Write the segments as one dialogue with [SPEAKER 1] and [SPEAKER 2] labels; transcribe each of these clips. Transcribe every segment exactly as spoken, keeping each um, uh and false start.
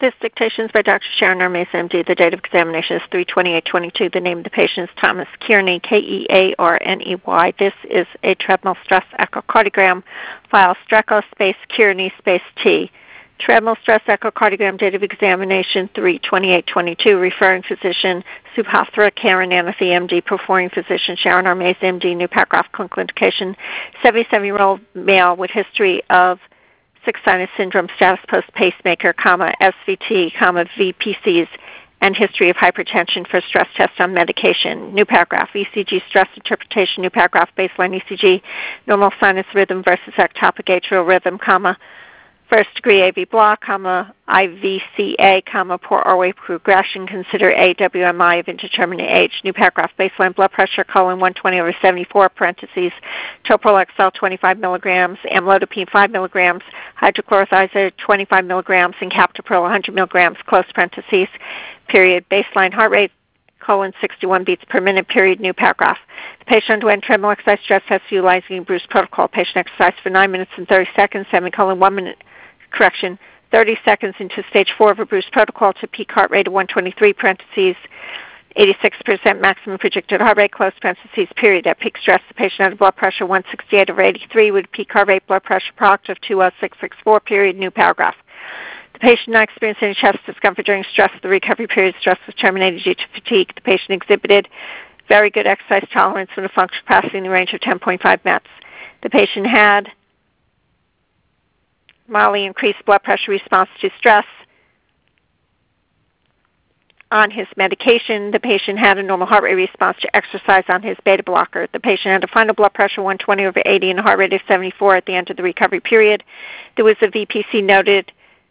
[SPEAKER 1] This dictation is by Doctor Sharon R. Mays, M D. The date of examination is three twenty-eight twenty-two. The name of the patient is Thomas Kearney, K E A R N E Y. This is a treadmill stress echocardiogram. File Strecco space Kearney space T. Treadmill stress echocardiogram, date of examination three twenty-eight twenty-two. Referring physician Subhadra Karunanithy, M D. Performing physician Sharon R. Mays, M D. New paragraph, clinical indication, seventy-seven-year-old male with history of six sinus syndrome, status post-pacemaker, comma, S V T, comma, V P Cs, and history of hypertension for stress test on medication. New paragraph, E C G stress interpretation, new paragraph, baseline E C G, normal sinus rhythm versus ectopic atrial rhythm, comma, first degree A V block, comma, I V C A, comma, poor airway progression, consider A W M I of indeterminate age. New paragraph, baseline blood pressure, colon one twenty over seventy-four, parentheses, Toprol X L twenty-five milligrams, amlodipine five milligrams, hydrochlorothiazide twenty-five milligrams, and captopril one hundred milligrams, close parentheses, period. Baseline heart rate, colon sixty-one beats per minute, period. New paragraph. The patient underwent treadmill exercise stress test utilizing Bruce protocol. Patient exercised for nine minutes and thirty seconds, semicolon one minute, correction, thirty seconds into stage four of a Bruce protocol to peak heart rate of one twenty-three, parentheses, eighty-six percent maximum predicted heart rate, close parentheses, period. At peak stress, the patient had a blood pressure one sixty-eight over eighty-three with peak heart rate blood pressure product of two oh six sixty-four, period. New paragraph. The patient not experienced any chest discomfort during stress. The recovery period stress was terminated due to fatigue. The patient exhibited very good exercise tolerance with a functional capacity in the range of ten point five METs. The patient had mildly increased blood pressure response to stress on his medication. The patient had a normal heart rate response to exercise on his beta blocker. The patient had a final blood pressure one twenty over eighty and a heart rate of seventy-four at the end of the recovery period. There was a V P C noted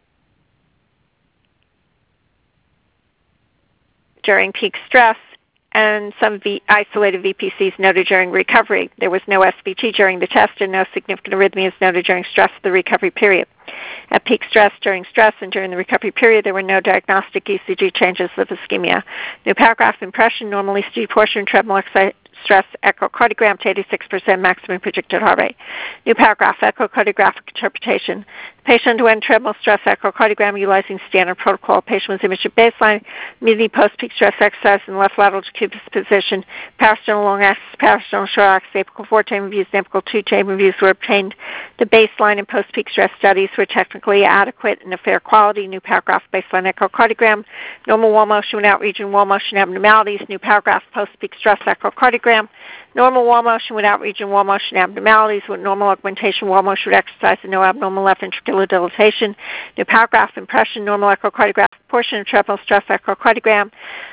[SPEAKER 1] during peak stress and some v- isolated V P Cs noted during recovery. There was no S V T during the test and no significant arrhythmias noted during stress of the recovery period. At peak stress, during stress, and during the recovery period, there were no diagnostic E C G changes of ischemia. New paragraph, impression, normal E C G portion, treadmill exercise stress echocardiogram to eighty-six percent maximum predicted heart rate. New paragraph, echocardiographic interpretation. The patient underwent treadmill stress echocardiogram utilizing standard protocol. The patient was imaged at baseline, immediately post-peak stress exercise in the left lateral decubus position. Parasternal long axis, parasternal short axis, apical four chamber views, and apical two chamber views were obtained. The baseline and post-peak stress studies were technically adequate and of fair quality. New paragraph, baseline echocardiogram. Normal wall motion without region wall motion abnormalities. New paragraph, post-peak stress echocardiogram. Normal wall motion without region wall motion abnormalities with normal augmentation wall motion with exercise and no abnormal left ventricular dilatation. New paragraph, impression, normal echocardiographic portion of treadmill stress echocardiogram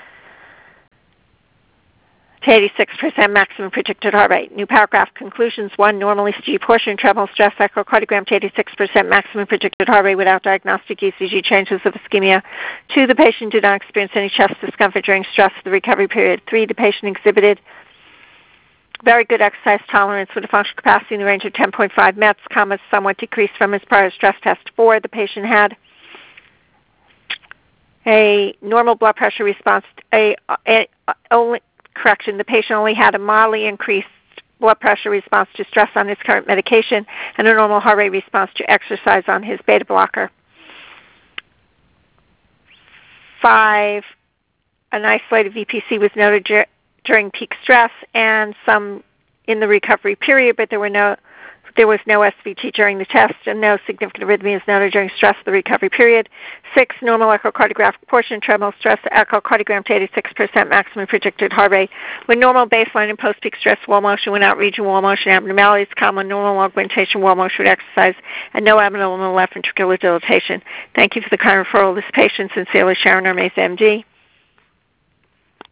[SPEAKER 1] to eighty-six percent maximum predicted heart rate. New paragraph, conclusions. One, normal E C G portion treadmill stress echocardiogram to eighty-six percent maximum predicted heart rate without diagnostic E C G changes of ischemia. Two, the patient did not experience any chest discomfort during stress of the recovery period. Three, the patient exhibited very good exercise tolerance with a functional capacity in the range of ten point five METs, comma, somewhat decreased from his prior stress test. Four, the patient had a normal blood pressure response, a, a, a only, correction, the patient only had a mildly increased blood pressure response to stress on his current medication and a normal heart rate response to exercise on his beta blocker. Five, an isolated V P C was noted dur- during peak stress and some in the recovery period, but there were no there was no S V T during the test and no significant arrhythmias noted during stress of the recovery period. Six, normal echocardiographic portion, treadmill stress echocardiogram to eighty-six percent maximum predicted heart rate with normal baseline and post-peak stress wall motion without region wall motion abnormalities, common normal augmentation wall motion with exercise, and no abnormal left ventricular dilatation. Thank you for the kind referral of this patient. Sincerely, Sharon R. Mays, M D.